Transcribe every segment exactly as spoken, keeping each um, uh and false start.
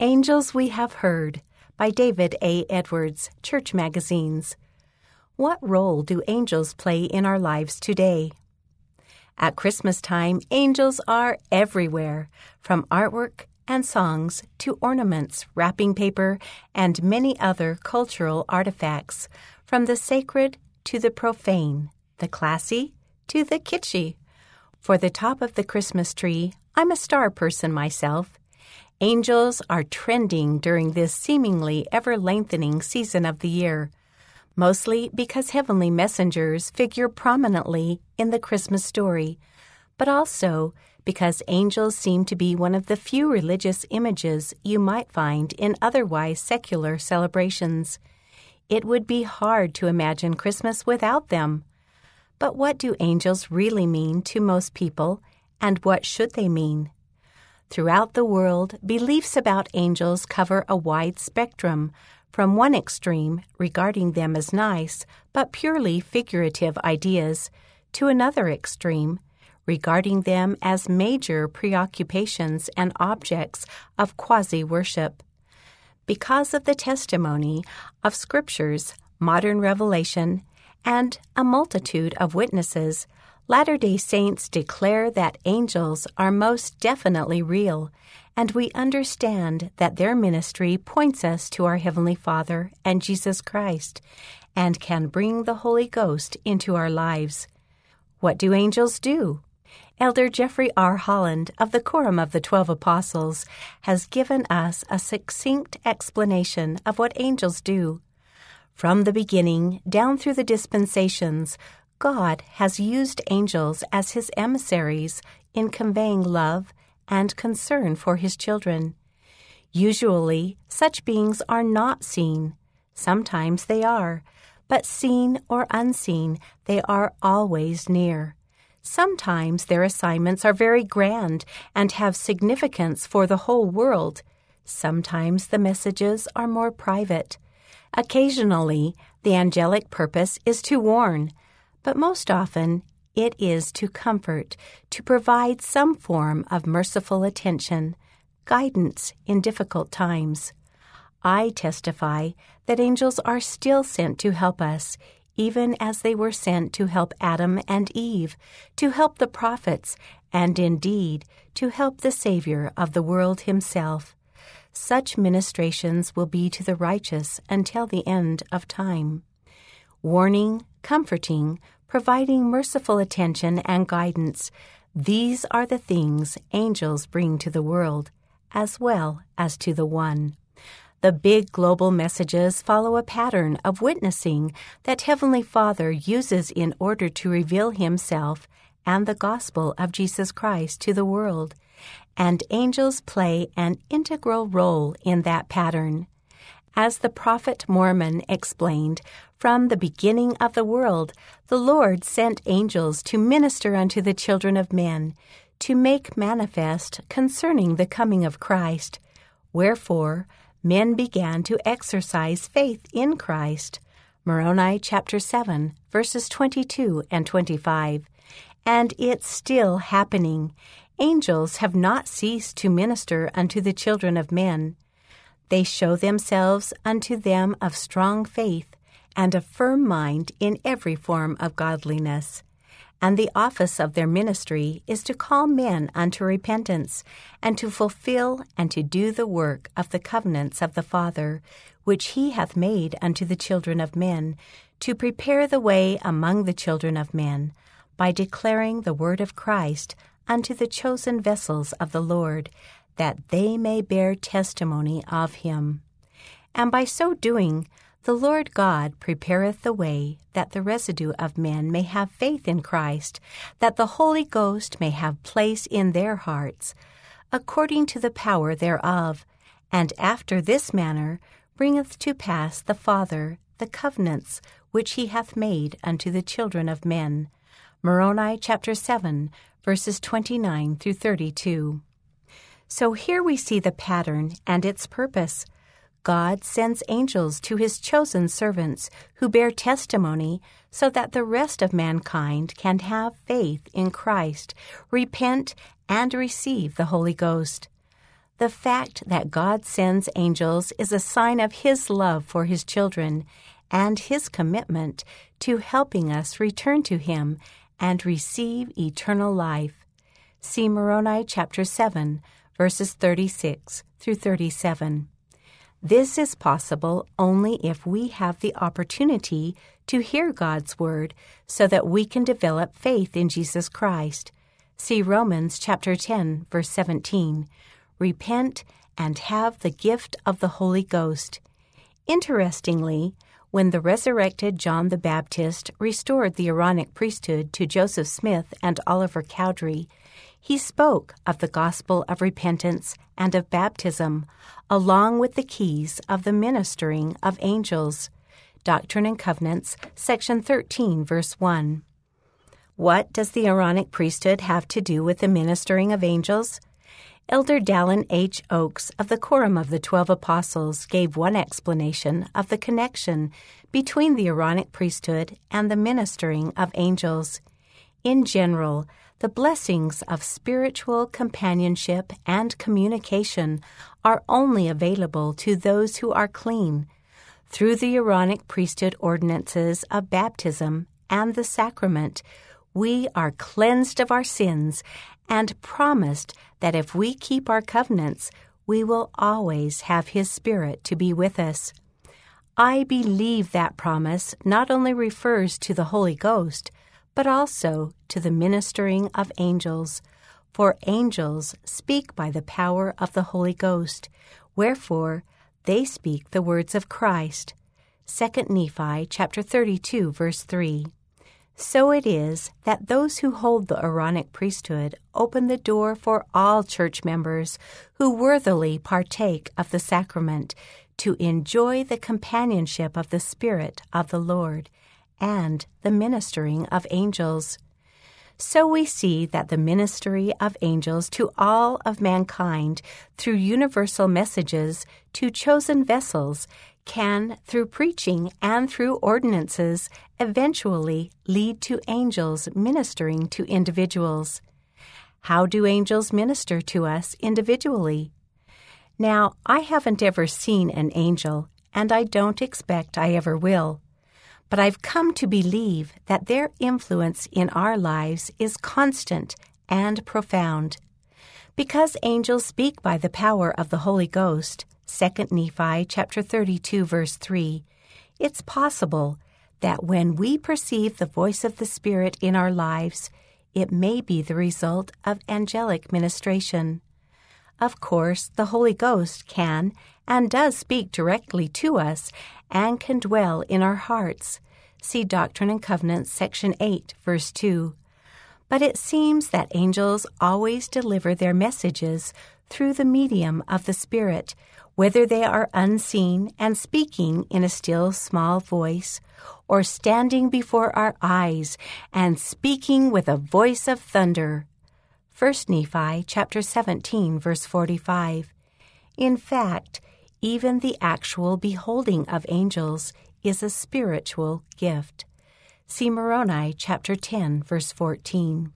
Angels We Have Heard by David A. Edwards, Church Magazines. What role do angels play in our lives today? At Christmas time, angels are everywhere, from artwork and songs to ornaments, wrapping paper, and many other cultural artifacts, from the sacred to the profane, the classy to the kitschy. For the top of the Christmas tree, I'm a star person myself. Angels are trending during this seemingly ever-lengthening season of the year, mostly because heavenly messengers figure prominently in the Christmas story, but also because angels seem to be one of the few religious images you might find in otherwise secular celebrations. It would be hard to imagine Christmas without them. But what do angels really mean to most people, and what should they mean? Throughout the world, beliefs about angels cover a wide spectrum, from one extreme, regarding them as nice, but purely figurative ideas, to another extreme, regarding them as major preoccupations and objects of quasi-worship. Because of the testimony of scriptures, modern revelation, and a multitude of witnesses, Latter-day Saints declare that angels are most definitely real, and we understand that their ministry points us to our Heavenly Father and Jesus Christ, and can bring the Holy Ghost into our lives. What do angels do? Elder Jeffrey R. Holland of the Quorum of the Twelve Apostles has given us a succinct explanation of what angels do. From the beginning down through the dispensations, God has used angels as His emissaries in conveying love and concern for His children. Usually, such beings are not seen. Sometimes they are, but seen or unseen, they are always near. Sometimes their assignments are very grand and have significance for the whole world. Sometimes the messages are more private. Occasionally, the angelic purpose is to warn, but most often it is to comfort, to provide some form of merciful attention, guidance in difficult times. I testify that angels are still sent to help us, even as they were sent to help Adam and Eve, to help the prophets, and indeed to help the Savior of the world Himself. Such ministrations will be to the righteous until the end of time. Warning, comforting, providing merciful attention and guidance, these are the things angels bring to the world, as well as to the One. The big global messages follow a pattern of witnessing that Heavenly Father uses in order to reveal Himself and the gospel of Jesus Christ to the world, and angels play an integral role in that pattern. As the prophet Mormon explained, from the beginning of the world, the Lord sent angels to minister unto the children of men, to make manifest concerning the coming of Christ. Wherefore, men began to exercise faith in Christ. Moroni chapter seven, verses twenty-two and twenty-five. And it's still happening. Angels have not ceased to minister unto the children of men. They show themselves unto them of strong faith and a firm mind in every form of godliness. And the office of their ministry is to call men unto repentance, and to fulfill and to do the work of the covenants of the Father, which He hath made unto the children of men, to prepare the way among the children of men, by declaring the word of Christ unto the chosen vessels of the Lord, that they may bear testimony of Him. And by so doing, the Lord God prepareth the way that the residue of men may have faith in Christ, that the Holy Ghost may have place in their hearts, according to the power thereof, and after this manner bringeth to pass the Father the covenants which He hath made unto the children of men. Moroni chapter seven, verses twenty-nine through thirty-two. So here we see the pattern and its purpose. God sends angels to His chosen servants who bear testimony so that the rest of mankind can have faith in Christ, repent, and receive the Holy Ghost. The fact that God sends angels is a sign of His love for His children and His commitment to helping us return to Him and receive eternal life. See Moroni chapter seven, verses thirty-six through thirty-seven. This is possible only if we have the opportunity to hear God's Word so that we can develop faith in Jesus Christ. See Romans chapter ten, verse seventeen. Repent and have the gift of the Holy Ghost. Interestingly, when the resurrected John the Baptist restored the Aaronic priesthood to Joseph Smith and Oliver Cowdery, he spoke of the gospel of repentance and of baptism, along with the keys of the ministering of angels. Doctrine and Covenants, section thirteen, verse one. What does the Aaronic priesthood have to do with the ministering of angels? Elder Dallin H. Oakes of the Quorum of the Twelve Apostles gave one explanation of the connection between the Aaronic priesthood and the ministering of angels. In general, the blessings of spiritual companionship and communication are only available to those who are clean. Through the Aaronic priesthood ordinances of baptism and the sacrament, we are cleansed of our sins and promised that if we keep our covenants, we will always have His Spirit to be with us. I believe that promise not only refers to the Holy Ghost, but also to the ministering of angels. For angels speak by the power of the Holy Ghost, wherefore they speak the words of Christ. Second Nephi chapter thirty-two, verse three. So it is that those who hold the Aaronic priesthood open the door for all church members who worthily partake of the sacrament to enjoy the companionship of the Spirit of the Lord and the ministering of angels. So we see that the ministry of angels to all of mankind through universal messages to chosen vessels can, through preaching and through ordinances, eventually lead to angels ministering to individuals. How do angels minister to us individually? Now, I haven't ever seen an angel, and I don't expect I ever will. But I've come to believe that their influence in our lives is constant and profound. Because angels speak by the power of the Holy Ghost, Second Nephi chapter thirty-two, verse three, it's possible that when we perceive the voice of the Spirit in our lives, it may be the result of angelic ministration. Of course, the Holy Ghost can and does speak directly to us and can dwell in our hearts. See Doctrine and Covenants, section eight, verse two. But it seems that angels always deliver their messages through the medium of the Spirit, whether they are unseen and speaking in a still small voice, or standing before our eyes and speaking with a voice of thunder. First Nephi chapter seventeen, verse forty-five. In fact, even the actual beholding of angels is a spiritual gift. See Moroni chapter ten, verse fourteen.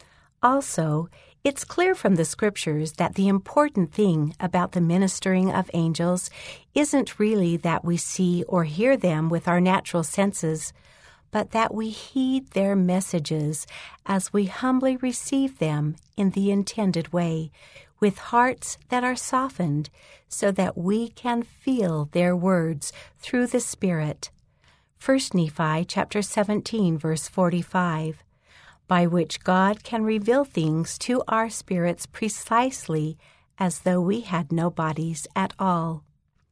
Also, it's clear from the Scriptures that the important thing about the ministering of angels isn't really that we see or hear them with our natural senses, but that we heed their messages as we humbly receive them in the intended way, with hearts that are softened so that we can feel their words through the Spirit. First Nephi chapter seventeen, verse forty-five. By which God can reveal things to our spirits precisely as though we had no bodies at all.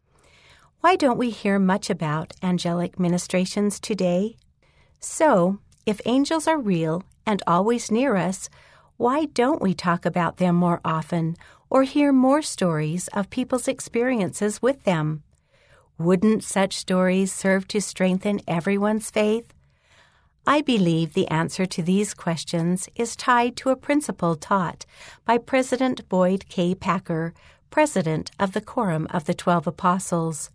Why don't we hear much about angelic ministrations today? So, if angels are real and always near us, why don't we talk about them more often or hear more stories of people's experiences with them? Wouldn't such stories serve to strengthen everyone's faith? I believe the answer to these questions is tied to a principle taught by President Boyd K. Packer, president of the Quorum of the Twelve Apostles.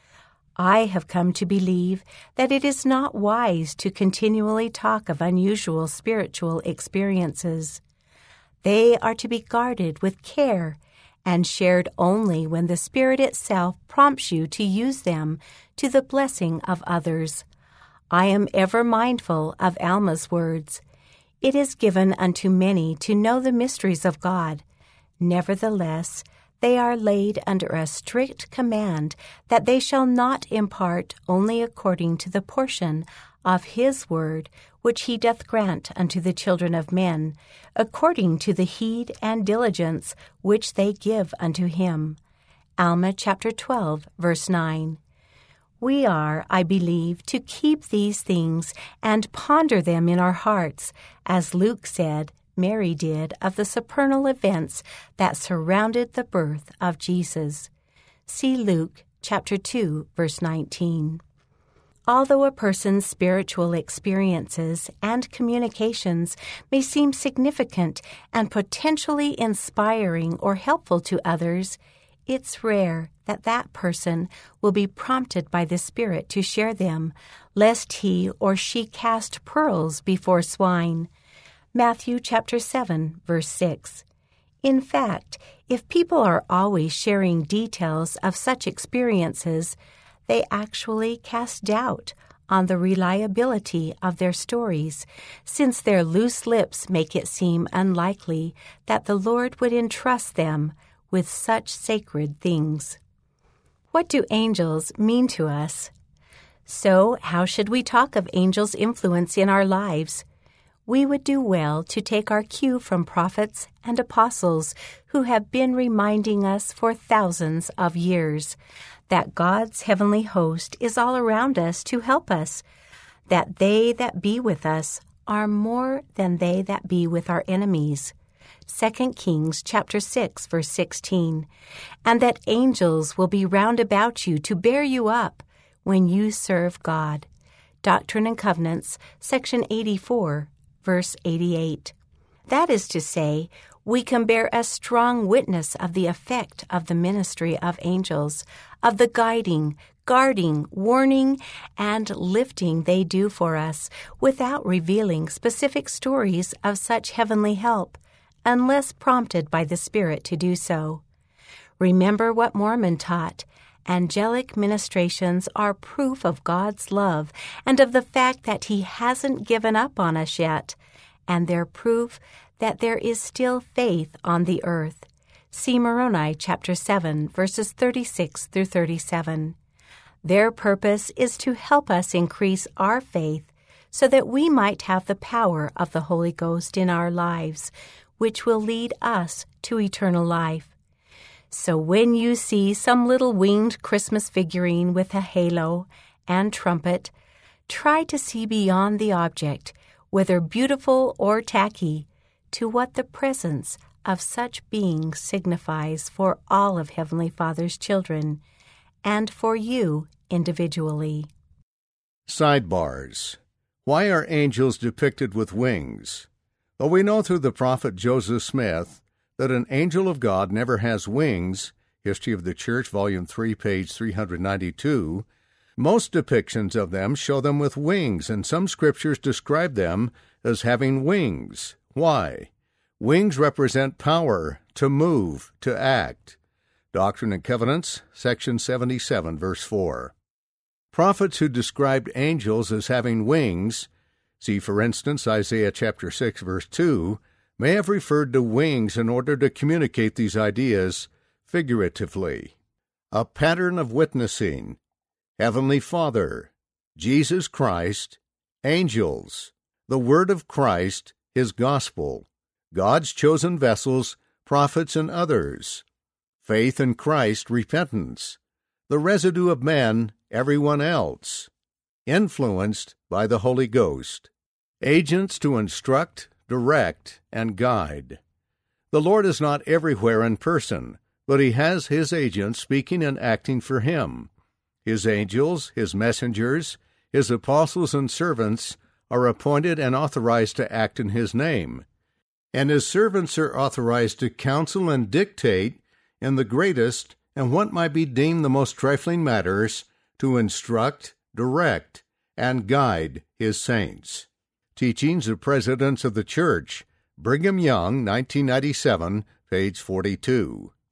I have come to believe that it is not wise to continually talk of unusual spiritual experiences. They are to be guarded with care and shared only when the Spirit itself prompts you to use them to the blessing of others. I am ever mindful of Alma's words. It is given unto many to know the mysteries of God. Nevertheless, they are laid under a strict command that they shall not impart only according to the portion of his word which he doth grant unto the children of men, according to the heed and diligence which they give unto him. Alma chapter twelve, verse nine. We are, I believe, to keep these things and ponder them in our hearts, as Luke said, Mary did of the supernal events that surrounded the birth of Jesus. See Luke chapter two, verse nineteen. Although a person's spiritual experiences and communications may seem significant and potentially inspiring or helpful to others, it's rare that that person will be prompted by the Spirit to share them, lest he or she cast pearls before swine. Matthew chapter seven, verse six. In fact, if people are always sharing details of such experiences, they actually cast doubt on the reliability of their stories, since their loose lips make it seem unlikely that the Lord would entrust them with such sacred things. What do angels mean to us? So, how should we talk of angels' influence in our lives? We would do well to take our cue from prophets and apostles who have been reminding us for thousands of years that God's heavenly host is all around us to help us, that they that be with us are more than they that be with our enemies. Second Kings chapter six, verse sixteen, and that angels will be round about you to bear you up when you serve God. Doctrine and Covenants, section eighty-four, verse eighty-eight. That is to say, we can bear a strong witness of the effect of the ministry of angels, of the guiding, guarding, warning, and lifting they do for us, without revealing specific stories of such heavenly help, unless prompted by the Spirit to do so. Remember what Mormon taught. Angelic ministrations are proof of God's love and of the fact that He hasn't given up on us yet, and they're proof that there is still faith on the earth. See Moroni chapter seven, verses thirty-six through thirty-seven. Their purpose is to help us increase our faith so that we might have the power of the Holy Ghost in our lives, which will lead us to eternal life. So when you see some little winged Christmas figurine with a halo and trumpet, try to see beyond the object, whether beautiful or tacky, to what the presence of such beings signifies for all of Heavenly Father's children, and for you individually. Sidebars. Why are angels depicted with wings? Though we know through the prophet Joseph Smith that an angel of God never has wings, History of the Church, Volume three, page three ninety-two, most depictions of them show them with wings, and some scriptures describe them as having wings. Why? Wings represent power, to move, to act. Doctrine and Covenants, section seventy-seven, verse four. Prophets who described angels as having wings, see for instance Isaiah chapter six, verse two, may have referred to wings in order to communicate these ideas figuratively. A pattern of witnessing. Heavenly Father, Jesus Christ, angels, the Word of Christ, His gospel, God's chosen vessels, prophets and others, faith in Christ, repentance, the residue of men, everyone else, influenced by the Holy Ghost, agents to instruct, direct, and guide. The Lord is not everywhere in person, but He has His agents speaking and acting for Him. His angels, His messengers, His apostles and servants are appointed and authorized to act in His name, and His servants are authorized to counsel and dictate in the greatest and what might be deemed the most trifling matters, to instruct, direct, and guide His saints. Teachings of Presidents of the Church, Brigham Young, nineteen ninety-seven, page forty-two.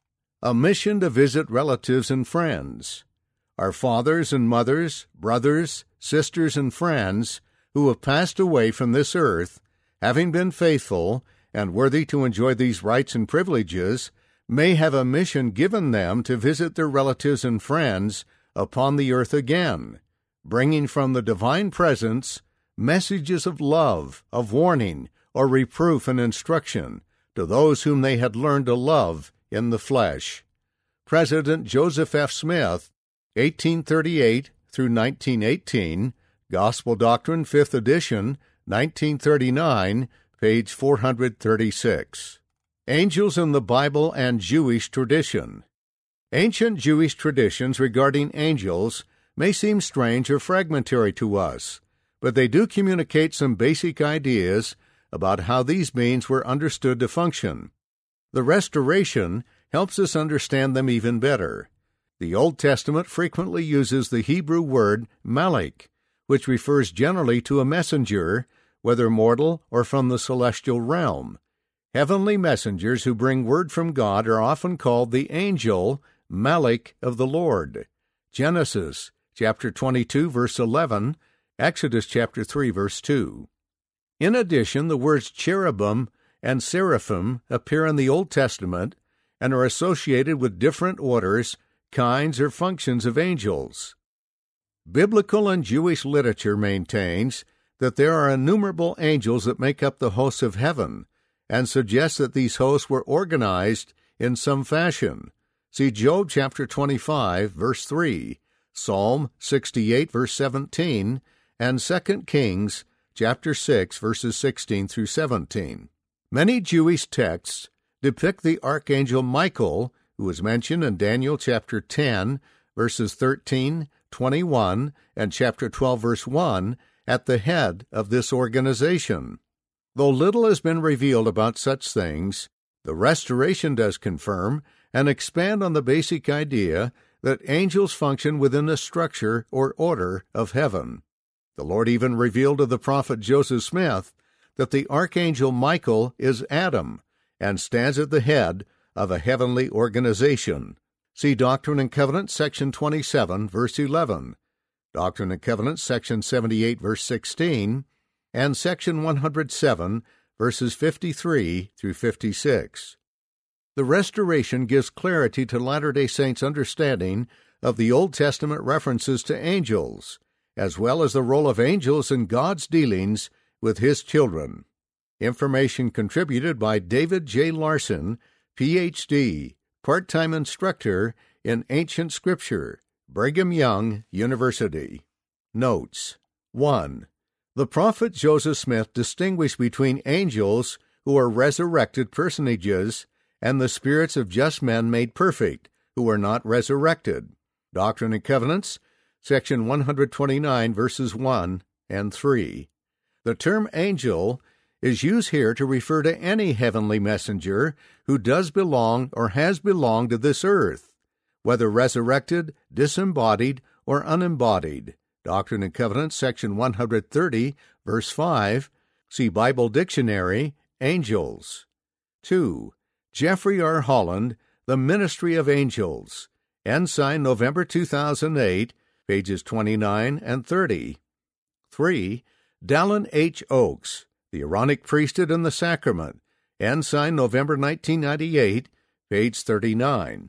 A mission to visit relatives and friends. Our fathers and mothers, brothers, sisters, and friends who have passed away from this earth, having been faithful and worthy to enjoy these rights and privileges, may have a mission given them to visit their relatives and friends upon the earth again, bringing from the divine presence messages of love, of warning, or reproof and instruction to those whom they had learned to love in the flesh. President Joseph F. Smith, eighteen thirty-eight through nineteen eighteen, Gospel Doctrine, fifth edition, nineteen thirty-nine, page four hundred thirty-six. Angels in the Bible and Jewish Tradition. Ancient Jewish traditions regarding angels may seem strange or fragmentary to us, but they do communicate some basic ideas about how these beings were understood to function. The Restoration helps us understand them even better. The Old Testament frequently uses the Hebrew word malach, which refers generally to a messenger, whether mortal or from the celestial realm. Heavenly messengers who bring word from God are often called the angel, malach of the Lord. Genesis chapter twenty-two, verse eleven, Exodus chapter three, verse two. In addition, the words cherubim and seraphim appear in the Old Testament and are associated with different orders, kinds, or functions of angels. Biblical and Jewish literature maintains that there are innumerable angels that make up the hosts of heaven, and suggests that these hosts were organized in some fashion. See Job chapter twenty-five, verse three, Psalm sixty-eight, verse seventeen, and Second Kings chapter six, verses sixteen through seventeen. Many Jewish texts depict the archangel Michael, who is mentioned in Daniel chapter ten, verses thirteen, twenty-one, and chapter twelve, verse one, at the head of this organization. Though little has been revealed about such things, the Restoration does confirm and expand on the basic idea that angels function within the structure or order of heaven. The Lord even revealed to the prophet Joseph Smith that the archangel Michael is Adam and stands at the head of a heavenly organization. See Doctrine and Covenants, section twenty-seven, verse eleven, Doctrine and Covenants, section seventy-eight, verse sixteen, and section one hundred seven, verses fifty-three through fifty-six. The Restoration gives clarity to Latter-day Saints' understanding of the Old Testament references to angels, as well as the role of angels in God's dealings with His children. Information contributed by David J. Larson, P H D, part-time instructor in Ancient Scripture, Brigham Young University. Notes. one. The prophet Joseph Smith distinguished between angels, who are resurrected personages, and the spirits of just men made perfect, who are not resurrected. Doctrine and Covenants, section one hundred twenty-nine, verses one and three. The term angel is used here to refer to any heavenly messenger who does belong or has belonged to this earth, whether resurrected, disembodied, or unembodied. Doctrine and Covenants, section one hundred thirty, verse five. See Bible Dictionary, Angels. two. Jeffrey R. Holland, The Ministry of Angels. Ensign, November two thousand eight, pages twenty-nine and thirty. three. Dallin H. Oakes, The Aaronic Priesthood and the Sacrament. Ensign, November nineteen ninety-eight, page thirty-nine.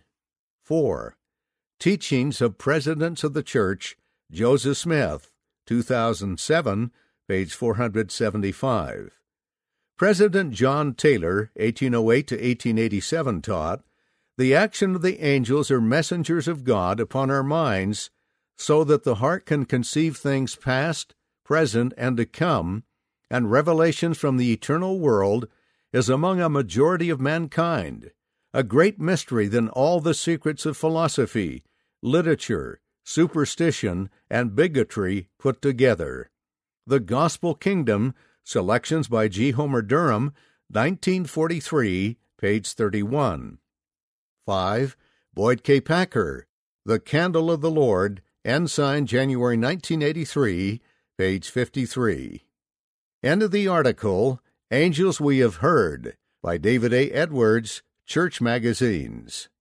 four. Teachings of Presidents of the Church, Joseph Smith, two thousand seven, page four hundred seventy-five. President John Taylor, eighteen oh eight to eighteen eighty-seven, taught, "The action of the angels are messengers of God upon our minds, so that the heart can conceive things past, present, and to come, and revelations from the eternal world is among a majority of mankind, a great mystery than all the secrets of philosophy, literature, superstition, and bigotry put together." The Gospel Kingdom, selections by G. Homer Durham, nineteen forty-three, page thirty-one. five. Boyd K. Packer, The Candle of the Lord, Ensign, January nineteen eighty-three, page fifty-three. End of the article, Angels We Have Heard, by David A. Edwards, Church Magazines.